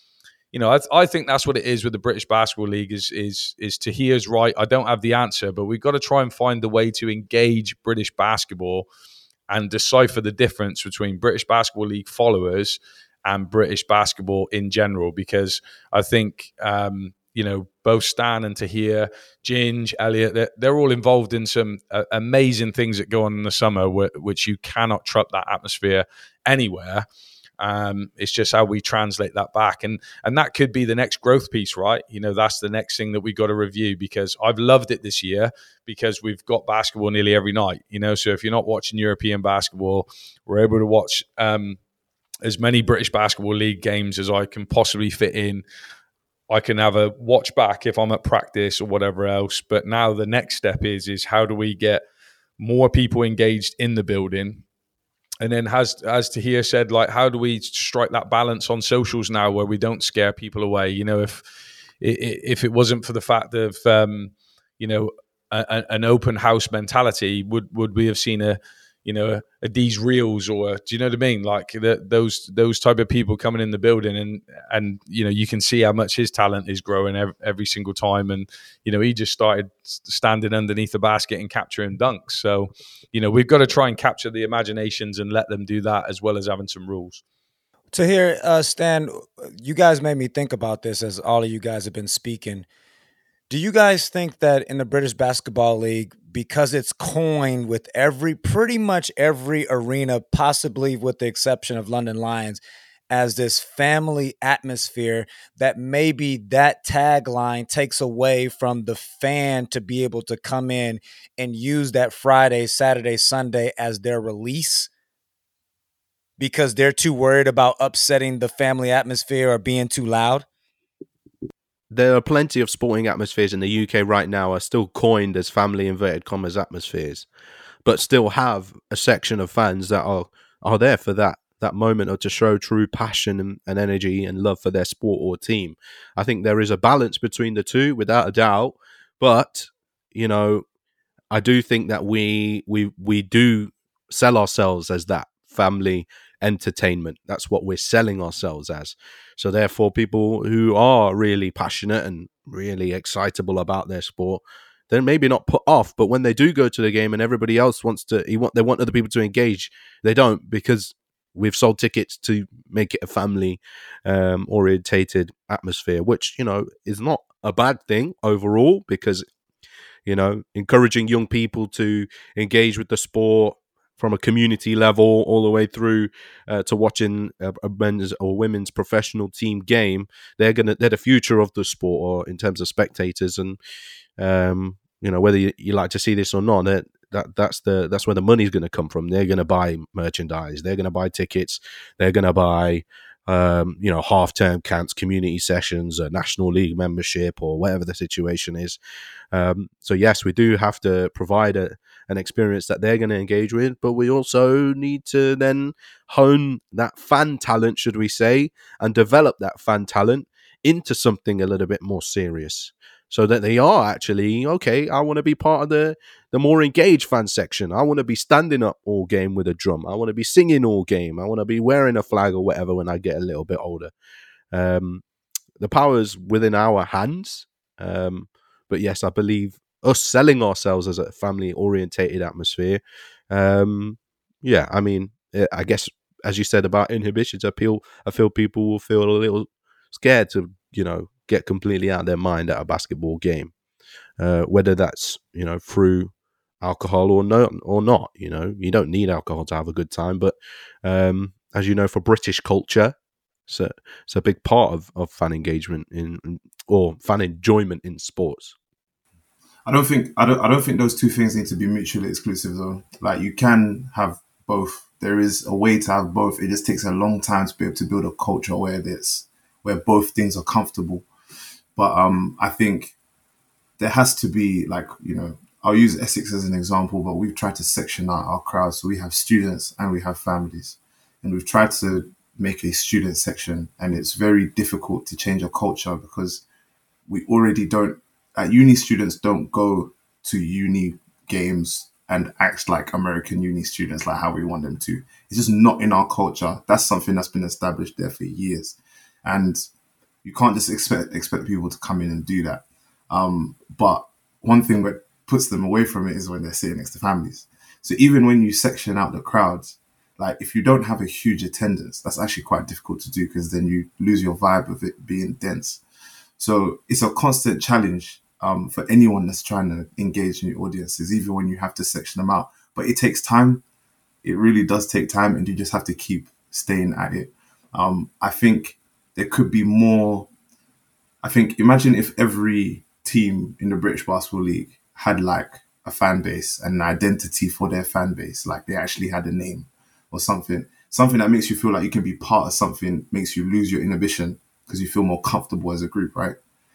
you know, I, I think that's what it is with the British Basketball League is, is, is Tahir's right. I don't have the answer, but we've got to try and find the way to engage British basketball and decipher the difference between British Basketball League followers and British basketball in general, because I think, um, you know, both Stan and Tahir, Ginge, Elliot, they're, they're all involved in some uh, amazing things that go on in the summer, wh- which you cannot truck that atmosphere anywhere. Um, it's just how we translate that back. And and that could be the next growth piece, right? You know, that's the next thing that we got to review, because I've loved it this year because we've got basketball nearly every night, you know. So if you're not watching European basketball, we're able to watch um, as many British Basketball League games as I can possibly fit in. I can have a watch back if I'm at practice or whatever else. But now the next step is, is how do we get more people engaged in the building? And then as, as Tahir said, like, how do we strike that balance on socials now where we don't scare people away? You know, if if it wasn't for the fact of, um, you know, a, an open house mentality, would would we have seen a, you know, a, a D's Reels, or a, do you know what I mean? Like the, those those type of people coming in the building, and and you know, you can see how much his talent is growing every, every single time. And you know, he just started standing underneath the basket and capturing dunks. So you know, we've got to try and capture the imaginations and let them do that, as well as having some rules. Tahir, uh, Stan, you guys made me think about this as all of you guys have been speaking. Do you guys think that in the British Basketball League, because it's coined with every, pretty much every arena, possibly with the exception of London Lions, as this family atmosphere, that maybe that tagline takes away from the fan to be able to come in and use that Friday, Saturday, Sunday as their release, because they're too worried about upsetting the family atmosphere or being too loud? There are plenty of sporting atmospheres in the U K right now are still coined as family inverted commas atmospheres, but still have a section of fans that are are there for that that moment, or to show true passion and, and energy and love for their sport or team. I think there is a balance between the two, without a doubt. But you know, I do think that we we we do sell ourselves as that family entertainment. That's what we're selling ourselves as. So therefore, people who are really passionate and really excitable about their sport, they're maybe not put off, but when they do go to the game and everybody else wants to, they want other people to engage, they don't, because we've sold tickets to make it a family um, orientated atmosphere, which, you know, is not a bad thing overall, because, you know, encouraging young people to engage with the sport from a community level all the way through uh, to watching a, a men's or women's professional team game, they're gonna they're the future of the sport, or in terms of spectators. And um, you know, whether you, you like to see this or not, that that that's the that's where the money's going to come from. They're going to buy merchandise, they're going to buy tickets, they're going to buy um, you know, half-term camps, community sessions, a National League membership, or whatever the situation is. Um, so yes, we do have to provide a, an experience that they're going to engage with, but we also need to then hone that fan talent, should we say, and develop that fan talent into something a little bit more serious, so that they are actually, okay, I want to be part of the, the more engaged fan section. I want to be standing up all game with a drum. I want to be singing all game. I want to be wearing a flag or whatever when I get a little bit older. Um, the power's within our hands. Um, but yes, I believe us selling ourselves as a family-orientated atmosphere, um, yeah, I mean, I guess, as you said about inhibitions, I feel, I feel people will feel a little scared to, you know, get completely out of their mind at a basketball game, uh, whether that's, you know, through alcohol or no or not. You know, you don't need alcohol to have a good time, but um, as you know, for British culture, so it's a big part of, of fan engagement in or fan enjoyment in sports. I don't think I don't I don't think those two things need to be mutually exclusive though. Like, you can have both. There is a way to have both. It just takes a long time to be able to build a culture where this where both things are comfortable. But um, I think there has to be, like, you know, I'll use Essex as an example, but we've tried to section out our crowd. So we have students and we have families. And we've tried to make a student section. And it's very difficult to change a culture because we already don't, at uni, students don't go to uni games and act like American uni students, like how we want them to. It's just not in our culture. That's something that's been established there for years. And You can't just expect expect people to come in and do that. Um, but one thing that puts them away from it is when they're sitting next to families. So even when you section out the crowds, like if you don't have a huge attendance, that's actually quite difficult to do because then you lose your vibe of it being dense. So it's a constant challenge um, for anyone that's trying to engage new audiences, even when you have to section them out. But it takes time. It really does take time, and you just have to keep staying at it. Um, I think there could be more. I think imagine if every team in the British Basketball League had like a fan base and an identity for their fan base, like they actually had a name or something, something that makes you feel like you can be part of something, makes you lose your inhibition because you feel more comfortable as a group, right?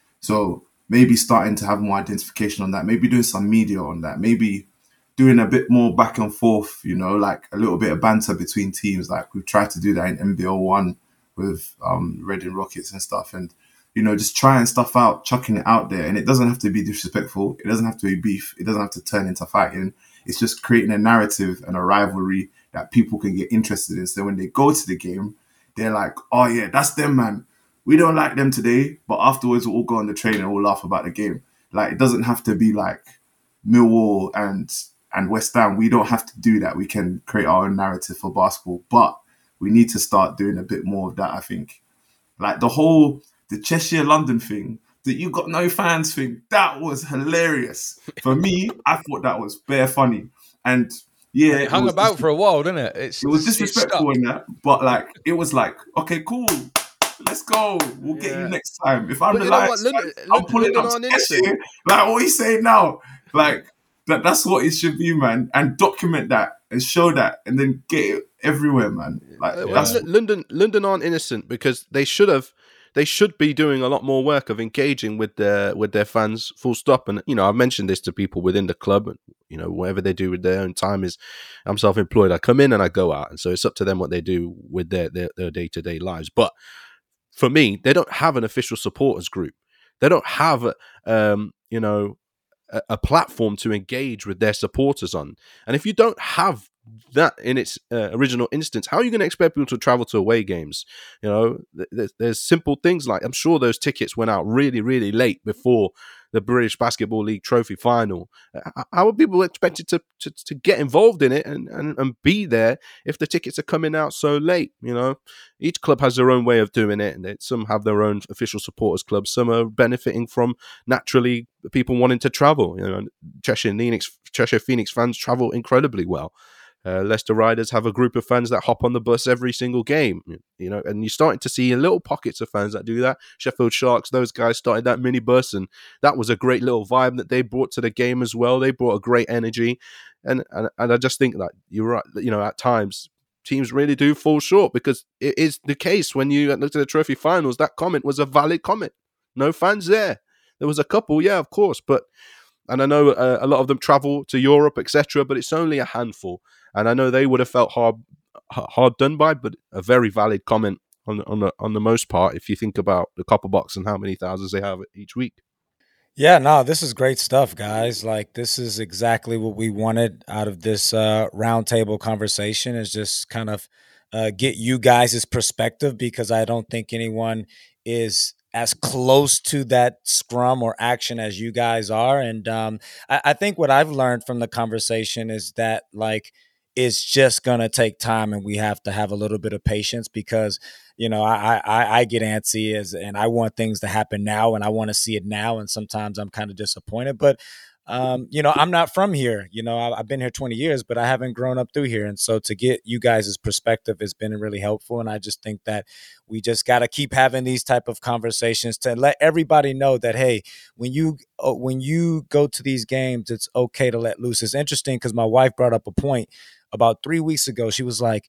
So maybe starting to have more identification on that, maybe doing some media on that, maybe doing a bit more back and forth, you know, like a little bit of banter between teams. Like we've tried to do that in N B L one with um, Reading Rockets and stuff. And, you know, just trying stuff out, chucking it out there. And it doesn't have to be disrespectful. It doesn't have to be beef. It doesn't have to turn into fighting. It's just creating a narrative and a rivalry that people can get interested in. So when they go to the game, they're like, oh yeah, that's them, man. We don't like them today, but afterwards we'll all go on the train and we'll laugh about the game. Like it doesn't have to be like Millwall and and West Ham. We don't have to do that. We can create our own narrative for basketball, but we need to start doing a bit more of that, I think. Like the whole, the Cheshire London thing, that you got no fans thing, that was hilarious. For me, I thought that was bare funny. And yeah, it hung it about for a while, didn't it? It's, it was it's, disrespectful in that, but like, it was like, okay, cool. Let's go. We'll get Yeah. you next time. If I'm But the you know Lions, what? London- I'm London- pulling London up aren't to innocent. Cheshire. Like, what are you saying now? Like, that, that's what it should be, man. And document that and show that and then get it everywhere, man. Like, Uh, that's L- London, London aren't innocent because they should have, they should be doing a lot more work of engaging with their with their fans. Full stop. And you know, I've mentioned this to people within the club. And you know, whatever they do with their own time is, I'm self-employed. I come in and I go out, and so it's up to them what they do with their their, their day-to-day lives. But for me, they don't have an official supporters group. They don't have, a, um, you know, a, a platform to engage with their supporters on. And if you don't have that in its uh, original instance, how are you going to expect people to travel to away games? You know, th- there's, there's simple things like, I'm sure those tickets went out really, really late before the British Basketball League trophy final. Uh, How are people expected to, to, to get involved in it and, and, and be there if the tickets are coming out so late? You know, each club has their own way of doing it, and they, some have their own official supporters clubs. Some are benefiting from naturally people wanting to travel. You know, Cheshire Phoenix, Cheshire Phoenix fans travel incredibly well. Uh, Leicester Riders have a group of fans that hop on the bus every single game, you know, and you're starting to see little pockets of fans that do that. Sheffield Sharks, those guys started that mini bus, and that was a great little vibe that they brought to the game as well. They brought a great energy, and and, and I just think that you're right. You know, at times teams really do fall short because it is the case when you looked at the trophy finals. That comment was a valid comment. No fans there. There was a couple, yeah, of course, but. And I know uh, a lot of them travel to Europe, et cetera, but it's only a handful. And I know they would have felt hard, hard done by, but a very valid comment on on the on the most part. If you think about the Copper Box and how many thousands they have each week. Yeah, no, this is great stuff, guys. Like, this is exactly what we wanted out of this uh, roundtable conversation. Is just kind of uh, get you guys' perspective because I don't think anyone is as close to that scrum or action as you guys are. And um, I, I think what I've learned from the conversation is that, like, it's just going to take time and we have to have a little bit of patience because, you know, I, I, I get antsy as, and I want things to happen now and I want to see it now. And sometimes I'm kind of disappointed, but um, you know, I'm not from here. You know, I, I've been here twenty years, but I haven't grown up through here. And so to get you guys' perspective has been really helpful. And I just think that we just got to keep having these type of conversations to let everybody know that, hey, when you uh, when you go to these games, it's okay to let loose. It's interesting because my wife brought up a point about three weeks ago. She was like,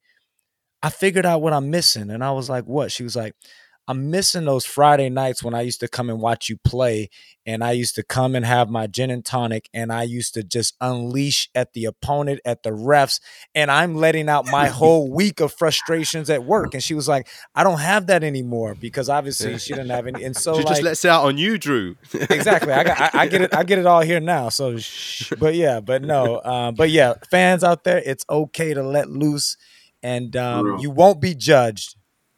I figured out what I'm missing. And I was like, what? She was like, I'm missing those Friday nights when I used to come and watch you play. And I used to come and have my gin and tonic. And I used to just unleash at the opponent, at the refs. And I'm letting out my whole week of frustrations at work. And she was like, I don't have that anymore because obviously yeah. she didn't have any. And so she like, just lets it out on you, Drew. Exactly. I got, I, I get it. I get it all here now. So, sh- but yeah, but no, um, but yeah, fans out there, it's okay to let loose. And um, you won't be judged.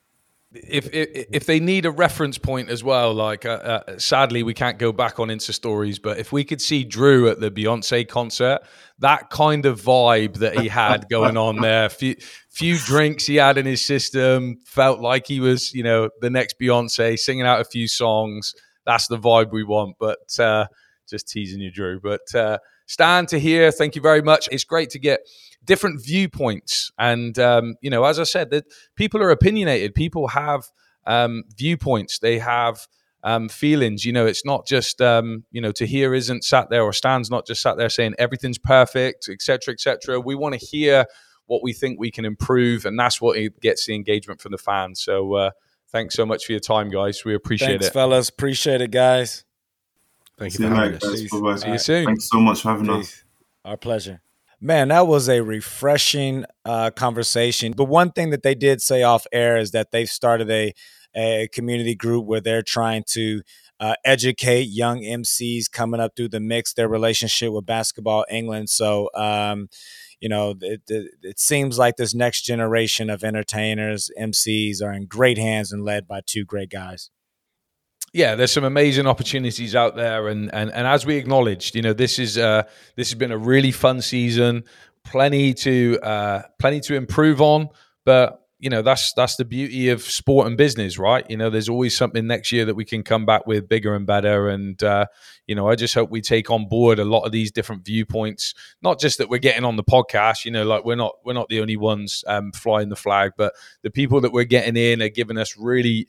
If, if if they need a reference point as well, like uh, uh, sadly we can't go back on Insta stories, but if we could see Drew at the Beyonce concert, that kind of vibe that he had going on there, few few drinks he had in his system, felt like he was, you know, the next Beyonce, singing out a few songs. That's the vibe we want. But uh, just teasing you, Drew. But uh, Stan, to hear, thank you very much. It's great to get different viewpoints, and um, you know, as I said, that people are opinionated. People have um, viewpoints. They have um, feelings. You know, it's not just um, you know, Tahir isn't sat there, or Stan's not just sat there saying everything's perfect, et cetera, et cetera. We want to hear what we think we can improve, and that's what it gets the engagement from the fans. So, uh, thanks so much for your time, guys. We appreciate Thanks, it, fellas. Appreciate it, guys. Thank See you you for having later, us. guys. Bye-bye. See you soon. Thanks so much for having us. Peace. Our pleasure. Man, that was a refreshing uh, conversation. But one thing that they did say off air is that they've started a, a community group where they're trying to uh, educate young M Cs coming up through the mix, their relationship with Basketball England. So, um, you know, it, it, it seems like this next generation of entertainers, M Cs, are in great hands and led by two great guys. Yeah, there's some amazing opportunities out there, and and and as we acknowledged, you know, this is uh, this has been a really fun season, plenty to uh, plenty to improve on, but you know, that's that's the beauty of sport and business, right? You know, there's always something next year that we can come back with bigger and better, and uh, you know, I just hope we take on board a lot of these different viewpoints. Not just that we're getting on the podcast, you know, like we're not we're not the only ones um, flying the flag, but the people that we're getting in are giving us really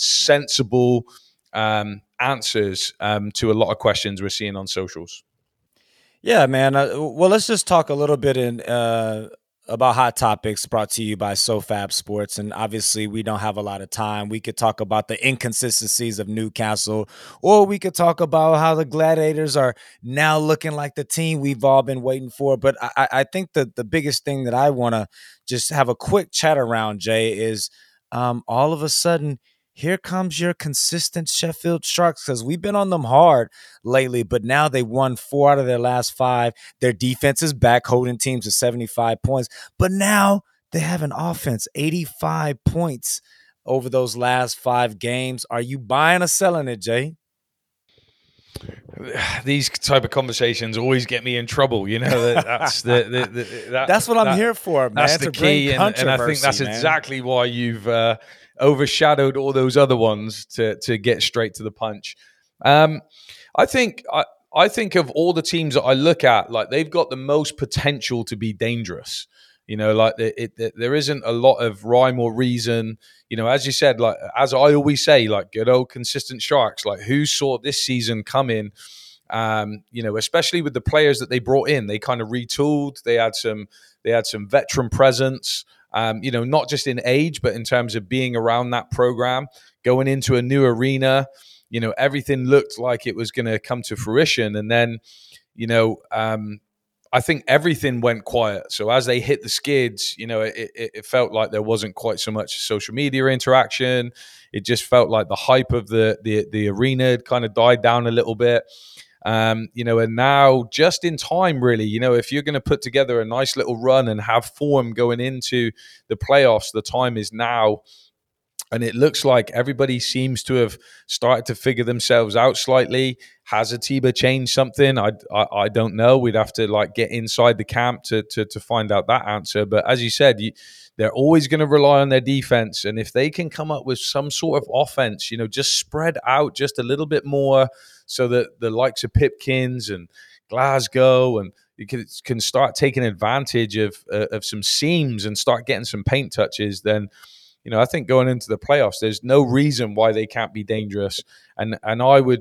sensible Um, answers um, to a lot of questions we're seeing on socials. Yeah, man. Uh, well, let's just talk a little bit in uh, about hot topics brought to you by SoFab Sports. And obviously, we don't have a lot of time. We could talk about the inconsistencies of Newcastle, or we could talk about how the Gladiators are now looking like the team we've all been waiting for. But I, I think that the biggest thing that I want to just have a quick chat around, Jay, is um, all of a sudden, here comes your consistent Sheffield Sharks, because we've been on them hard lately, but now they won four out of their last five. Their defense is back, holding teams to seventy-five points, but now they have an offense, eighty-five points over those last five games. Are you buying or selling it, Jay? These type of conversations always get me in trouble. You know, that, that's the, the, the that, that's what I'm that, here for, man. That's the key, and, and I think that's man. exactly why you've uh, overshadowed all those other ones to to get straight to the punch. Um, I think I, I think of all the teams that I look at, like they've got the most potential to be dangerous. You know, like it, it, it, there isn't a lot of rhyme or reason. You know, as you said, like as I always say, like good old consistent Sharks. Like who saw this season coming? Um, you know, especially with the players that they brought in, they kind of retooled. They had some, they had some veteran presence. Um, you know, not just in age, but in terms of being around that program, going into a new arena. You know, everything looked like it was going to come to fruition, and then, you know, um, I think everything went quiet. So as they hit the skids, you know, it, it, it felt like there wasn't quite so much social media interaction. It just felt like the hype of the the, the arena had kind of died down a little bit. Um, you know, and now just in time, really, you know, if you're going to put together a nice little run and have form going into the playoffs, the time is now. And it looks like everybody seems to have started to figure themselves out slightly. Has Atiba changed something? I, I, I don't know. We'd have to like get inside the camp to to, to find out that answer. But as you said, you, they're always going to rely on their defense. And if they can come up with some sort of offense, you know, just spread out just a little bit more so that the likes of Pipkins and Glasgow and you can, can start taking advantage of, uh, of some seams and start getting some paint touches, then you know, I think going into the playoffs, there's no reason why they can't be dangerous. And and I would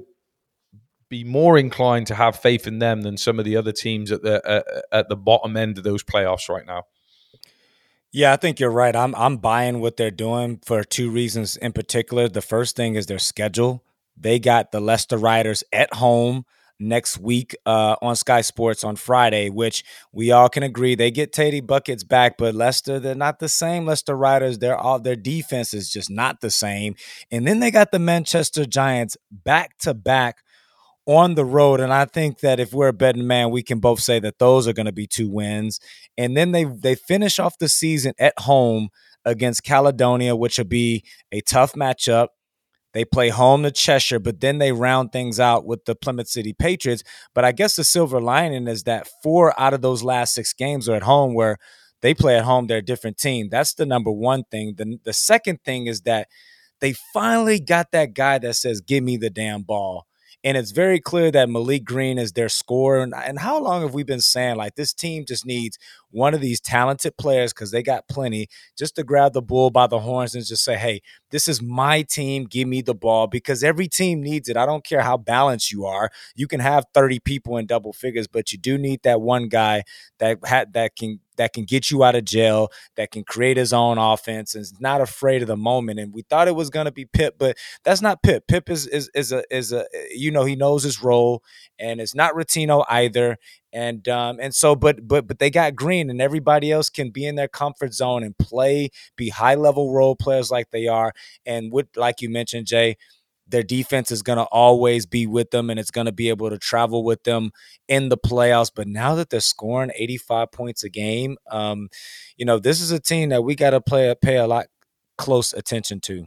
be more inclined to have faith in them than some of the other teams at the uh, at the bottom end of those playoffs right now. Yeah, I think you're right. I'm I'm buying what they're doing for two reasons in particular. The first thing is their schedule. They got the Leicester Riders at home next week uh, on Sky Sports on Friday, which we all can agree they get Teddy Buckets back, but Leicester, they're not the same Leicester Riders. They're all their defense is just not the same. And then they got the Manchester Giants back to back on the road. And I think that if we're a betting man, we can both say that those are going to be two wins. And then they they finish off the season at home against Caledonia, which will be a tough matchup. They play home to Cheshire, but then they round things out with the Plymouth City Patriots. But I guess the silver lining is that four out of those last six games are at home, where they play at home. They're a different team. That's the number one thing. The, the second thing is that they finally got that guy that says, give me the damn ball. And it's very clear that Malik Green is their scorer. And, and how long have we been saying, like, this team just needs one of these talented players, because they got plenty, just to grab the bull by the horns and just say, hey, this is my team. Give me the ball, because every team needs it. I don't care how balanced you are. You can have thirty people in double figures, but you do need that one guy that ha- that can that can get you out of jail, that can create his own offense, and is not afraid of the moment. And we thought it was going to be Pip, but that's not Pip. Pip is is is a is a you know, he knows his role, and it's not Rotino either. And um and so, but but but they got Green, and everybody else can be in their comfort zone and play, be high level role players like they are. And with, like you mentioned, Jay, their defense is going to always be with them, and it's going to be able to travel with them in the playoffs. But now that they're scoring eighty-five points a game, um, you know, this is a team that we got to play pay a lot close attention to.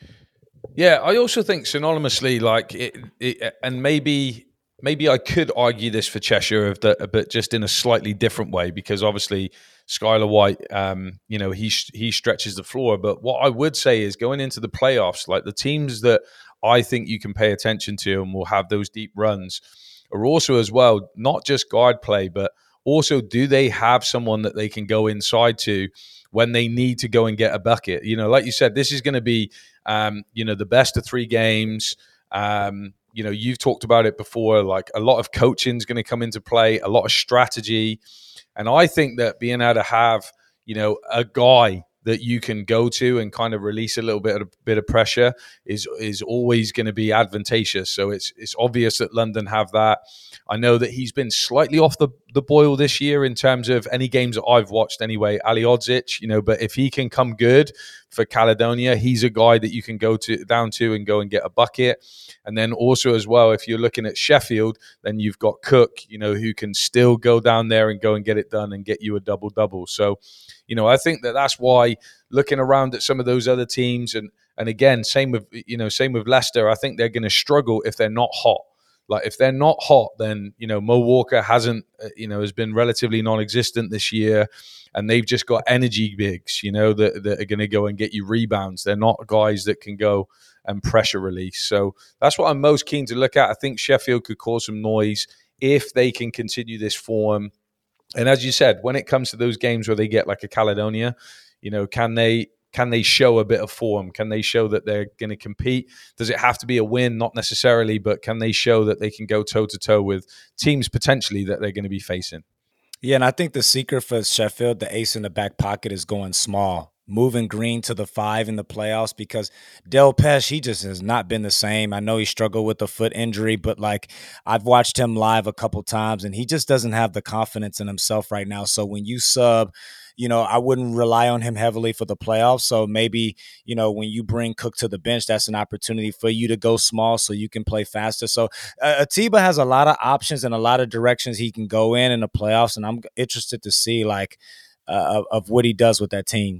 Yeah, I also think synonymously, like, it, it, and maybe maybe I could argue this for Cheshire, of the, but just in a slightly different way, because obviously Skylar White, um, you know, he he stretches the floor. But what I would say is, going into the playoffs, like, the teams that I think you can pay attention to and will have those deep runs are also, as well, not just guard play, but also, do they have someone that they can go inside to when they need to go and get a bucket? You know, like you said, this is going to be, um, you know, the best of three games. Um, you know, you've talked about it before, like, a lot of coaching is going to come into play, a lot of strategy. And I think that being able to have, you know, a guy that you can go to and kind of release a little bit of a bit of pressure is is always going to be advantageous. So it's it's obvious that London have that. I know that he's been slightly off the, the boil this year in terms of any games that I've watched anyway, Ali Odzic, you know, but if he can come good for Caledonia, he's a guy that you can go to down to and go and get a bucket. And then also, as well, if you're looking at Sheffield, then you've got Cook, you know, who can still go down there and go and get it done and get you a double-double. So, you know, I think that that's why, looking around at some of those other teams, and and again, same with, you know, same with Leicester, I think they're going to struggle if they're not hot. Like, if they're not hot, then, you know, Mo Walker hasn't, uh, you know, has been relatively non-existent this year, and they've just got energy bigs, you know, that, that are going to go and get you rebounds. They're not guys that can go and pressure release. So that's what I'm most keen to look at. I think Sheffield could cause some noise if they can continue this form. And as you said, when it comes to those games where they get like a Caledonia, you know, can they can they show a bit of form? Can they show that they're going to compete? Does it have to be a win? Not necessarily, but can they show that they can go toe-to-toe with teams potentially that they're going to be facing? Yeah, and I think the secret for Sheffield, the ace in the back pocket, is going small, moving Green to the five in the playoffs, because Del Pesh, he just has not been the same. I know he struggled with a foot injury, but, like, I've watched him live a couple times, and he just doesn't have the confidence in himself right now. So when you sub, you know, I wouldn't rely on him heavily for the playoffs. So maybe, you know, when you bring Cook to the bench, that's an opportunity for you to go small so you can play faster. So uh, Atiba has a lot of options and a lot of directions he can go in in the playoffs, and I'm interested to see, like, uh, of, of what he does with that team.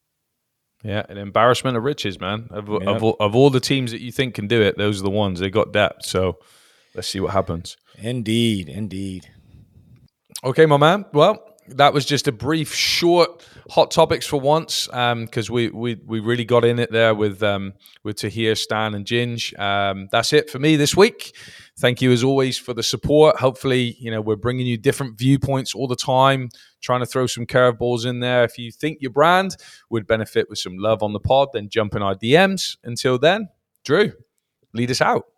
Yeah, an embarrassment of riches, man. Of, Yep. of, of all the teams that you think can do it, those are the ones. They got depth. So let's see what happens. Indeed, indeed. Okay, my man. Well, that was just a brief, short hot topics for once, because um, we, we we really got in it there with um, with Tahir, Stan, and Ginge. Um, that's it for me this week. Thank you as always for the support. Hopefully, you know, we're bringing you different viewpoints all the time, trying to throw some curveballs in there. If you think your brand would benefit with some love on the pod, then jump in our D Ms. Until then, Drew, lead us out.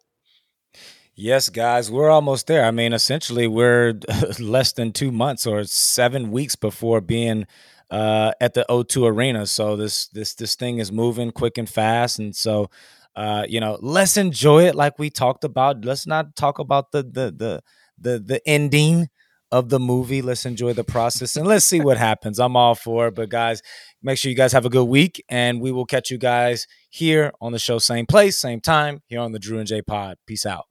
Yes, guys, we're almost there. I mean, essentially, we're less than two months or seven weeks before being uh, at the O two Arena. So this this this thing is moving quick and fast, and so uh, you know, let's enjoy it like we talked about. Let's not talk about the the the the the ending of the movie. Let's enjoy the process, and let's see what happens. I'm all for it. But guys, make sure you guys have a good week, and we will catch you guys here on the show, same place, same time, here on the Drew and Jay Pod. Peace out.